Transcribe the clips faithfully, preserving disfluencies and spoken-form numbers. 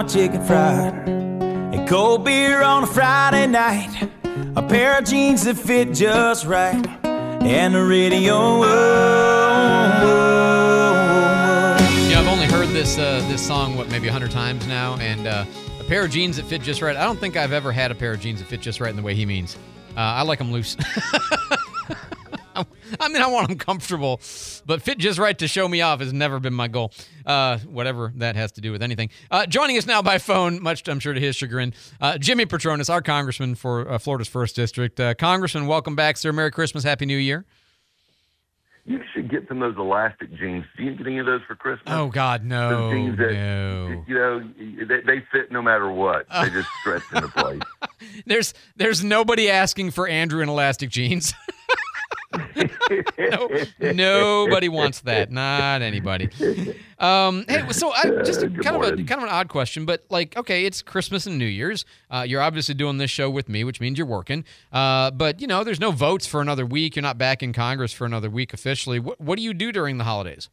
chicken fried, and cold beer on a Friday night, a pair of jeans that fit just right, and the radio. Oh, oh, oh. Yeah, I've only heard this uh, this song, what, maybe a hundred times now, and uh, a pair of jeans that fit just right. I don't think I've ever had a pair of jeans that fit just right in the way he means. Uh, I like them loose. I mean, I want them comfortable, but fit just right to show me off has never been my goal, uh, whatever that has to do with anything. Uh, joining us now by phone, much I'm sure to his chagrin, uh, Jimmy Patronis, our congressman for uh, Florida's first District. Uh, Congressman, welcome back, sir. Merry Christmas. Happy New Year. You should get some of those elastic jeans. Do you get any of those for Christmas? Oh, God, no, those jeans that, no. You know, they, they fit no matter what. They just stretch into place. There's, there's nobody asking for Andrew in elastic jeans. no, nobody wants that. Not anybody. Um, hey, so I, just a, kind of a kind of an odd question, but like, okay, it's Christmas and New Year's. Uh, you're obviously doing this show with me, which means you're working. Uh, but you know, there's no votes for another week. You're not back in Congress for another week officially. What What do you do during the holidays?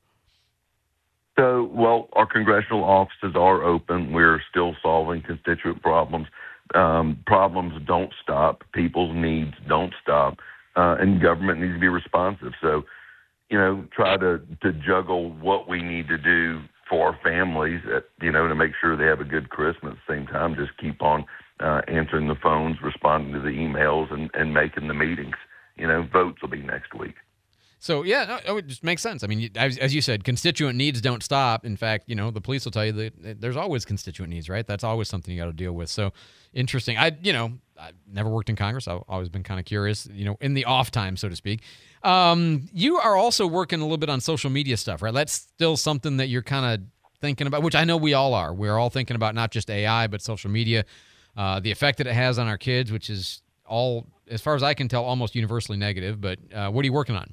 So, well, our congressional offices are open. We're still solving constituent problems. Um, problems don't stop. People's needs don't stop. Uh, and government needs to be responsive. So, you know, try to, to juggle what we need to do for our families, at, you know, to make sure they have a good Christmas. At the same time, just keep on uh, answering the phones, responding to the emails, and, and making the meetings. You know, votes will be next week. So, yeah, no, it just makes sense. I mean, as, as you said, constituent needs don't stop. In fact, you know, the police will tell you that there's always constituent needs, right? That's always something you got to deal with. So, interesting. I, you know, I've never worked in Congress. I've always been kind of curious, you know, in the off time, so to speak. Um, you are also working a little bit on social media stuff, right? That's still something that you're kind of thinking about, which I know we all are. We're all thinking about not just A I, but social media, uh, the effect that it has on our kids, which is all, as far as I can tell, almost universally negative. But uh, what are you working on?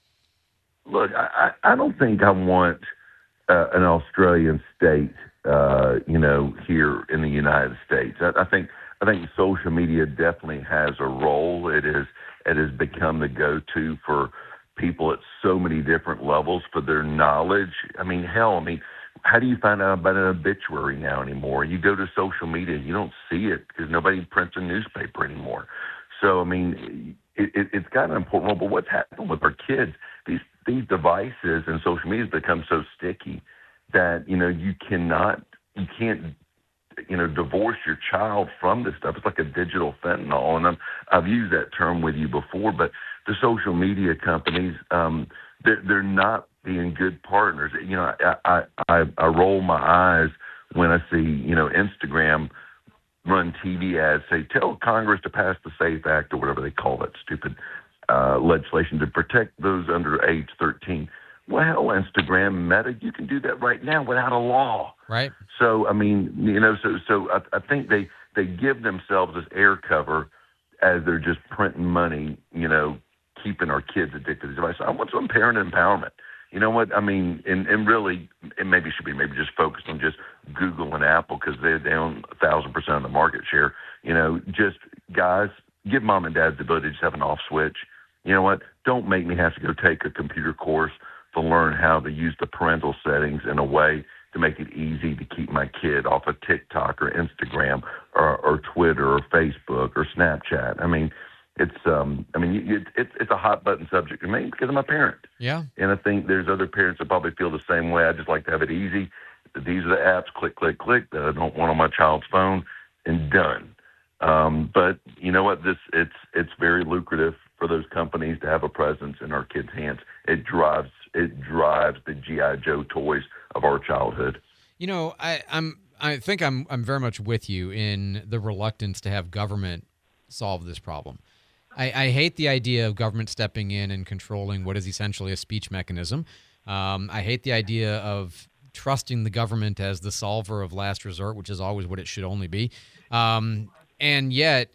Look, I, I don't think I want uh, an Australian state, uh, you know, here in the United States. I, I think I think social media definitely has a role. It is it has become the go-to for people at so many different levels for their knowledge. I mean, hell, I mean, how do you find out about an obituary now anymore? You go to social media, you don't see it because nobody prints a newspaper anymore. So, I mean, it, it, it's got an important role. But what's happened with our kids? These these devices and social media has become so sticky that, you know, you cannot, you can't, you know, divorce your child from this stuff. It's like a digital fentanyl. And I'm, I've used that term with you before, but the social media companies, um, they're, they're not being good partners. You know, I, I, I, I roll my eyes when I see, you know, Instagram run T V ads, say, tell Congress to pass the SAFE Act or whatever they call that stupid uh, legislation to protect those under age thirteen. Well, hell, Instagram, Meta, you can do that right now without a law. Right. So, I mean, you know, so so I, I think they, they give themselves this air cover as they're just printing money, you know, keeping our kids addicted to the device. I want some parent empowerment. You know what? I mean, and, and really, it maybe should be maybe just focused on just Google and Apple because they're down a thousand percent of the market share. You know, just guys, give mom and dad the ability to just have an off switch. You know what? Don't make me have to go take a computer course to learn how to use the parental settings in a way to make it easy to keep my kid off of TikTok or Instagram or, or Twitter or Facebook or Snapchat. I mean, it's um, I mean, it, it's it's a hot button subject to me because I'm a parent. Yeah. And I think there's other parents that probably feel the same way. I just like to have it easy. These are the apps, click, click, click, that I don't want on my child's phone, and done. Um, but you know what? This it's it's very lucrative for those companies to have a presence in our kids' hands. It drives it drives the G I. Joe toys of our childhood. You know, I, I'm I think I'm I'm very much with you in the reluctance to have government solve this problem. I, I hate the idea of government stepping in and controlling what is essentially a speech mechanism. Um, I hate the idea of trusting the government as the solver of last resort, which is always what it should only be. Um, and yet,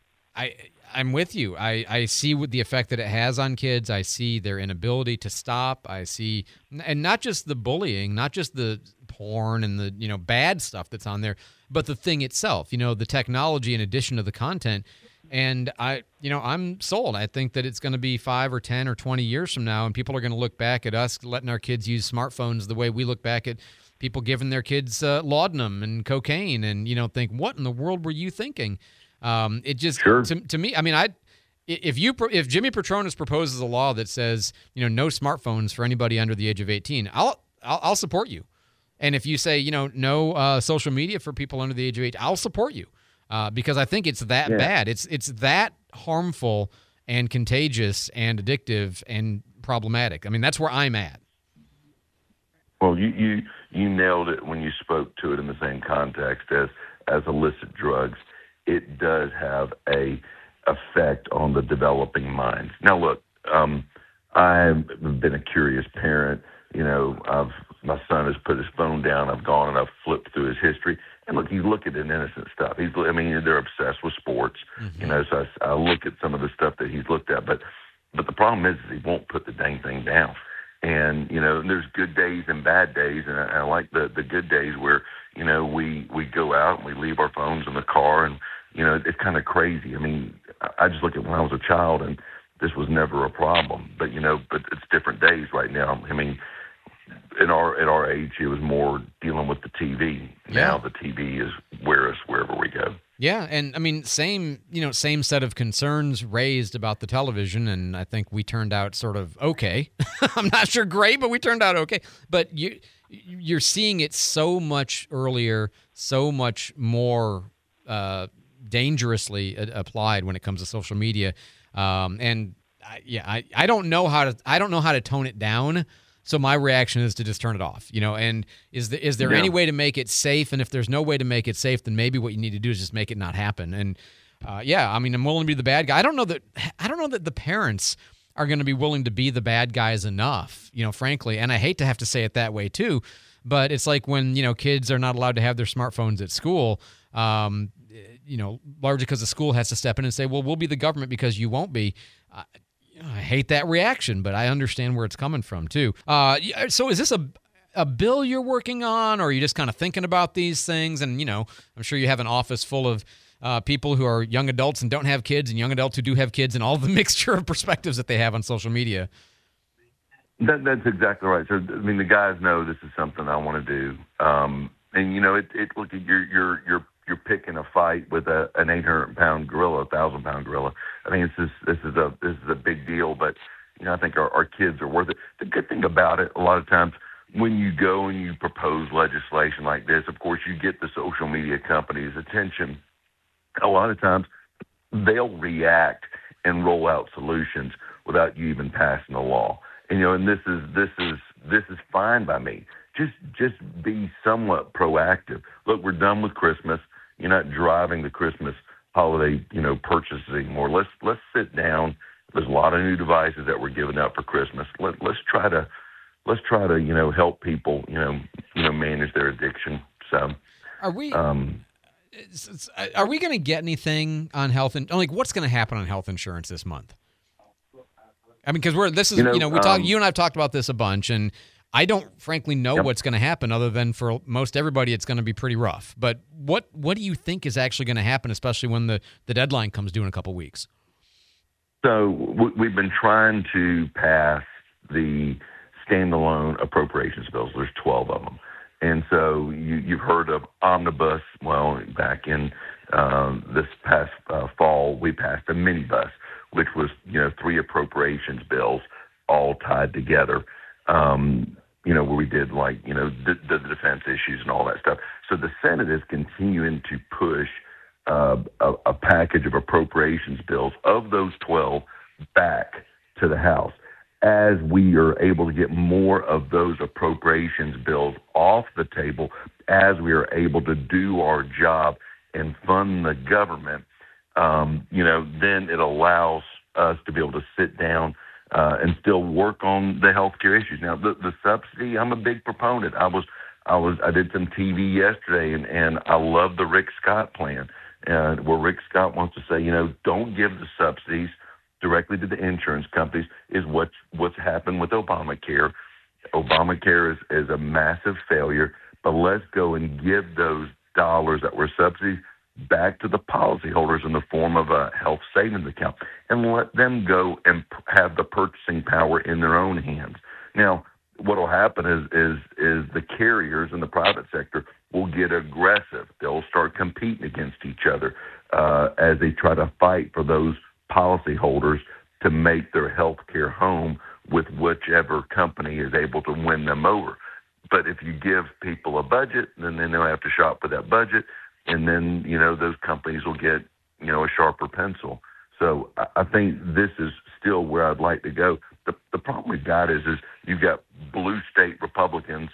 I, I'm with you. I, I see what the effect that it has on kids. I see their inability to stop. I see, and not just the bullying, not just the porn and the, you know, bad stuff that's on there, but the thing itself, you know, the technology in addition to the content. And I, you know, I'm sold. I think that it's going to be five or ten or twenty years from now, and people are going to look back at us letting our kids use smartphones the way we look back at people giving their kids uh, laudanum and cocaine, and you know, think, what in the world were you thinking? Um, it just Sure. to, to me, I mean, I if you if Jimmy Petronas proposes a law that says, you know, no smartphones for anybody under the age of eighteen, I'll I'll, I'll support you. And if you say, you know, no uh, social media for people under the age of eight, I'll support you uh, because I think it's that Yeah. bad. It's it's that harmful and contagious and addictive and problematic. I mean, that's where I'm at. Well, you, you you nailed it when you spoke to it in the same context as as illicit drugs. It does have a effect on the developing minds. Now, look, um, I've been a curious parent. You know, I've my son has put his phone down. I've gone and I've flipped through his history, and look, he's looking at innocent stuff. He's, I mean, they're obsessed with sports. Mm-hmm. You know, so I, I look at some of the stuff that he's looked at, but but the problem is, is he won't put the dang thing down. And, you know, there's good days and bad days. And I, I like the, the good days where, you know, we, we go out and we leave our phones in the car and, you know, it's kind of crazy. I mean, I just look at when I was a child and this was never a problem, but, you know, but it's different days right now. I mean, in our, at our age, it was more dealing with the T V. Yeah. Now the T V is where us wherever we go. Yeah, and I mean, same you know, same set of concerns raised about the television, and I think we turned out sort of okay. I'm not sure great, but we turned out okay. But you you're seeing it so much earlier, so much more uh, dangerously a- applied when it comes to social media, um, and I, yeah, I, I don't know how to I don't know how to tone it down. So my reaction is to just turn it off, you know, and is, the, is there Yeah. any way to make it safe? And if there's no way to make it safe, then maybe what you need to do is just make it not happen. And uh, yeah, I mean, I'm willing to be the bad guy. I don't know that, I don't know that the parents are going to be willing to be the bad guys enough, you know, frankly. And I hate to have to say it that way too, but it's like when, you know, kids are not allowed to have their smartphones at school, um, you know, largely because the school has to step in and say, well, we'll be the government because you won't be. Uh, I hate that reaction, but I understand where it's coming from too. Uh, so is this a a bill you're working on, or are you just kind of thinking about these things? And, you know, I'm sure you have an office full of uh, people who are young adults and don't have kids, and young adults who do have kids, and all the mixture of perspectives that they have on social media. That, that's exactly right. So, I mean, the guys know this is something I want to do. Um, and, you know, it, it look, you're, you're, you're, you're picking a fight with a, an eight hundred pound gorilla, a thousand pound gorilla. I mean, this is, this is a, this is a big deal, but, you know, I think our, our kids are worth it. The good thing about it, a lot of times when you go and you propose legislation like this, of course, you get the social media companies' attention. A lot of times they'll react and roll out solutions without you even passing a law. And, you know, and this is, this is, this is fine by me. Just, just be somewhat proactive. Look, we're done with Christmas. You're not driving the Christmas holiday, you know, purchases anymore. Let's, let's sit down. There's a lot of new devices that we're giving out for Christmas. Let, let's try to, let's try to, you know, help people, you know, you know, manage their addiction. So, Are we? um, Are we going to get anything on health and like what's going to happen on health insurance this month? I mean, because we're this is you You know, know, we talk um, you and I've talked about this a bunch, and I don't frankly know Yep. what's going to happen other than for most everybody it's going to be pretty rough. But what what do you think is actually going to happen, especially when the, the deadline comes due in a couple weeks? So we- we've been trying to pass the standalone appropriations bills. There's twelve of them. And so you, you've heard of omnibus. Well, back in um, this past uh, fall, we passed a minibus, which was, you know, three appropriations bills all tied together, um, you know, where we did like, you know, the, the defense issues and all that stuff. So the Senate is continuing to push uh, a, a package of appropriations bills of those twelve back to the House. As we are able to get more of those appropriations bills off the table, as we are able to do our job and fund the government, um, you know, then it allows us to be able to sit down uh, and still work on the healthcare issues. Now, the, the subsidy, I'm a big proponent. I was, I was, I did some T V yesterday, and, and I love the Rick Scott plan, uh, where Rick Scott wants to say, you know, don't give the subsidies directly to the insurance companies. Is what's what's happened with Obamacare. Obamacare is, is a massive failure, but let's go and give those dollars that were subsidies back to the policyholders in the form of a health savings account, and let them go and p- have the purchasing power in their own hands. Now, what will happen is is is the carriers in the private sector will get aggressive. They'll start competing against each other uh, as they try to fight for those policyholders to make their health care home with whichever company is able to win them over. But if you give people a budget, then then they'll have to shop for that budget, and then, you know, those companies will get, you know, a sharper pencil. So I, I think this is still where I'd like to go. The the problem we've got is is you've got blue state Republicans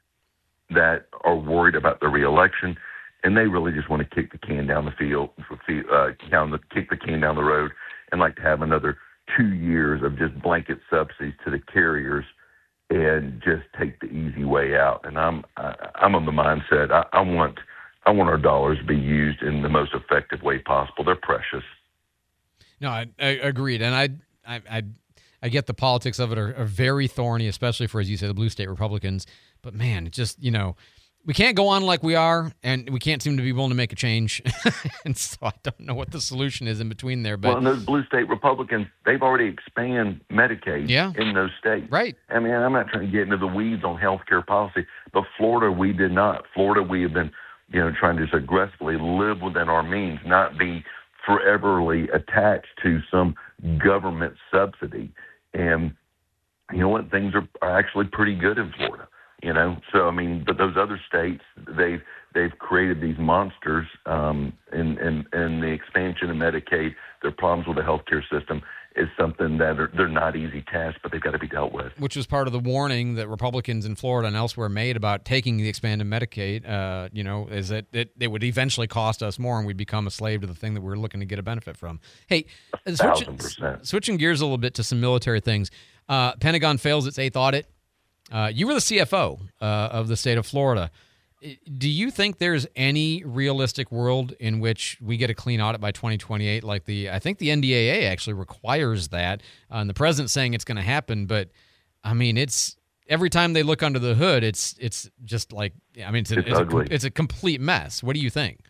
that are worried about the reelection, and they really just want to kick the can down the field, uh, down the kick the can down the road, and like to have another two years of just blanket subsidies to the carriers and just take the easy way out. And I'm I, I'm on the mindset I, I want I want our dollars to be used in the most effective way possible. They're precious. No, I, I agreed, and I I I, I get the politics of it are, are very thorny, especially for, as you say, the blue state Republicans. But man, it just, you know, we can't go on like we are, and we can't seem to be willing to make a change. And so I don't know what the solution is in between there. But well, and those blue state Republicans, they've already expanded Medicaid yeah. in those states. Right. I mean, I'm not trying to get into the weeds on health care policy, but Florida, we did not. Florida, we have been, you know, trying to just aggressively live within our means, not be foreverly attached to some government subsidy. And you know what? Things are, are actually pretty good in Florida. You know, so I mean, but those other states, they've they've created these monsters, um, and and and the expansion of Medicaid, their problems with the healthcare system is something that are, they're not easy tasks, but they've got to be dealt with. Which was part of the warning that Republicans in Florida and elsewhere made about taking the expanded Medicaid. Uh, you know, is that it, it would eventually cost us more, and we'd become a slave to the thing that we're looking to get a benefit from. Hey, switching, switching gears a little bit to some military things. Uh, Pentagon fails its eighth audit. Uh, you were the C F O uh, of the state of Florida. Do you think there's any realistic world in which we get a clean audit by twenty twenty-eight? Like the, I think the N D A A actually requires that, uh, and the president's saying it's going to happen. But I mean, it's every time they look under the hood, it's it's just like, I mean, it's a, it's, it's, ugly. a, it's a complete mess. What do you think?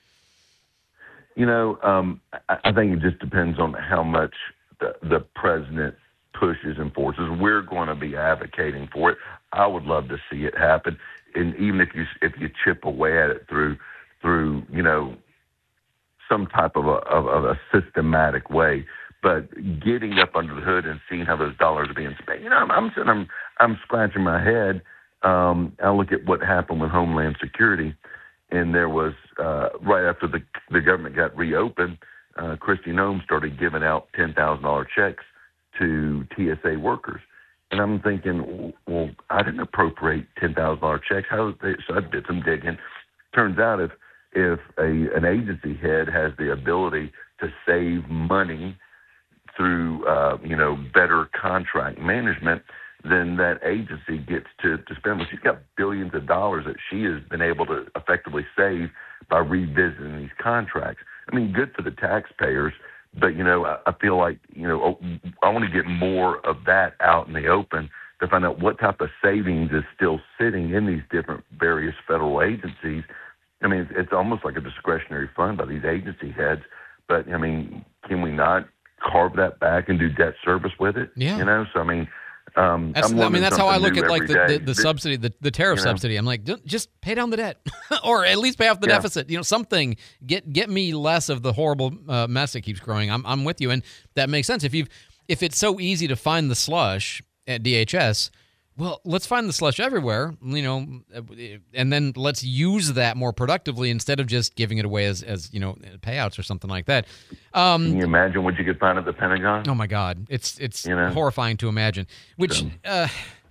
You know, um, I, I think it just depends on how much the, the president pushes and forces. We're going to be advocating for it. I would love to see it happen, and even if you if you chip away at it through through you know some type of a of, of a systematic way, but getting up under the hood and seeing how those dollars are being spent. You know, I'm I'm sitting, I'm, I'm scratching my head. Um, I look at what happened with Homeland Security, and there was uh, right after the the government got reopened, uh, Kristi Noem started giving out ten thousand dollar checks to T S A workers. And I'm thinking, well, I didn't appropriate ten thousand dollar checks. How they, so I did some digging. Turns out if if a an agency head has the ability to save money through uh, you know better contract management, then that agency gets to, to spend. Well, she's got billions of dollars that she has been able to effectively save by revisiting these contracts. I mean, good for the taxpayers. But, you know, I, I feel like, you know, I want to get more of that out in the open to find out what type of savings is still sitting in these different various federal agencies. I mean, it's, it's almost like a discretionary fund by these agency heads. But, I mean, can we not carve that back and do debt service with it? Yeah. You know, so, I mean, Um, that's, I mean, that's how I look at like the, the, the this, subsidy, the, the tariff you know, subsidy. I'm like, just pay down the debt, or at least pay off the yeah. deficit. You know, something get get me less of the horrible uh, mess that keeps growing. I'm I'm with you, and that makes sense. If you if it's so easy to find the slush at D H S, well, let's find the slush everywhere. You know, and then let's use that more productively instead of just giving it away as as you know payouts or something like that. Um, Can you imagine what you could find at the Pentagon? Oh my God, it's it's you know? horrifying to imagine. Which uh,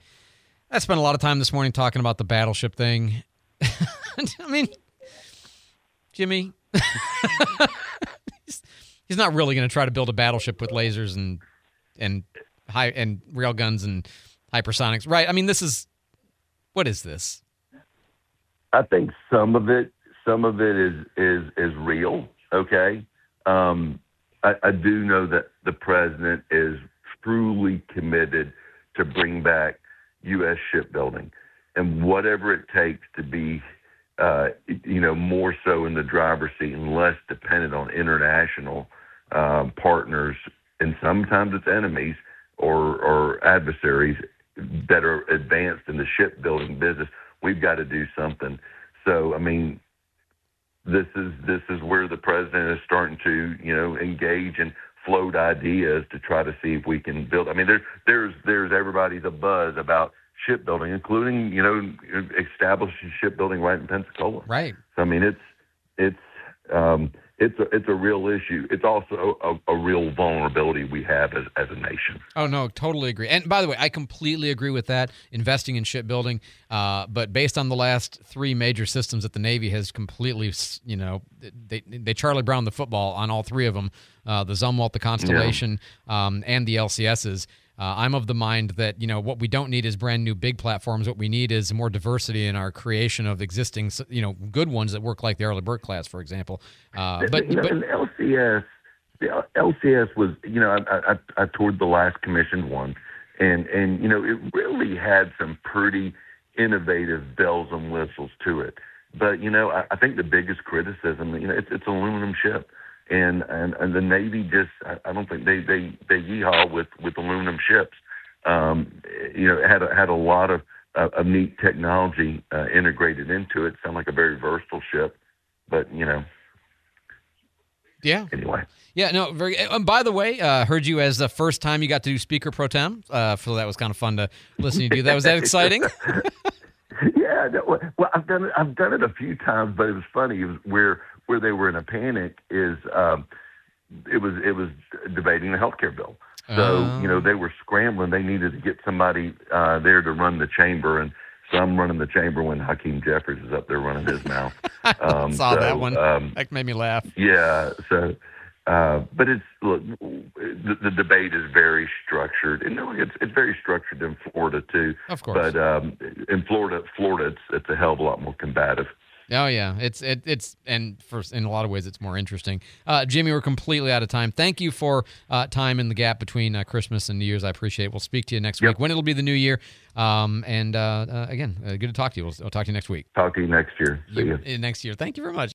I spent a lot of time this morning talking about the battleship thing. I mean, Jimmy, he's, he's not really going to try to build a battleship with lasers and and high and rail guns and hypersonics, right? I mean, this is what is this? I think some of it, some of it is is is real. Okay, um, I, I do know that the president is truly committed to bring back U S shipbuilding, and whatever it takes to be, uh, you know, more so in the driver's seat and less dependent on international um, partners, and sometimes it's enemies or or adversaries. that are advanced in the shipbuilding business, we've got to do something. So, I mean, this is this is where the president is starting to, you know, engage and float ideas to try to see if we can build. I mean, there's there's there's everybody's a buzz about shipbuilding, including, you know, establishing shipbuilding right in Pensacola. Right. So, I mean, it's it's um, it's a it's a real issue. It's also a, a real vulnerability we have as as a nation. Oh no, totally agree. And by the way, I completely agree with that. Investing in shipbuilding, uh, but based on the last three major systems that the Navy has completely, you know, they they Charlie Brown the football on all three of them, uh, the Zumwalt, the Constellation, yeah. um, and the L C Ss. Uh, I'm of the mind that, you know, what we don't need is brand new big platforms. What we need is more diversity in our creation of existing, you know, good ones that work like the Arleigh Burke class, for example. Uh, but, you know, but and L C S, the L C S was, you know, I, I, I toured the last commissioned one, and, and, you know, it really had some pretty innovative bells and whistles to it. But, you know, I, I think the biggest criticism, you know, it's, it's an aluminum ship. And, and and the Navy just, I don't think they they they yeehaw with, with aluminum ships. Um, you know, it had a, had a lot of uh, of neat technology uh, integrated into it. Sound like a very versatile ship, but you know. Yeah. Anyway. Yeah. No. Very. And by the way, uh, heard you as the first time you got to do speaker pro tem. Uh, so that was kind of fun to listen to you do that. Was that exciting? Yeah. No, well, I've done it. I've done it a few times, but it was funny. It was where. Where they were in a panic is um, it was it was debating the health care bill. So um. you know they were scrambling. They needed to get somebody uh, there to run the chamber, and so I'm running the chamber when Hakeem Jeffries is up there running his mouth. Um, saw so, that one. Um, that made me laugh. Yeah. So, uh, but it's look, the, the debate is very structured, and no, it's it's very structured in Florida too. Of course. But um, in Florida, Florida, it's it's a hell of a lot more combative. Oh yeah, it's it, it's and for in a lot of ways it's more interesting. Uh, Jimmy, we're completely out of time. Thank you for uh, time in the gap between uh, Christmas and New Year's. I appreciate it. We'll speak to you next yep. week when it'll be the new year. Um, and uh, uh, again, uh, good to talk to you. We'll, I'll talk to you next week. Talk to you next year. See you. Next year. Thank you very much.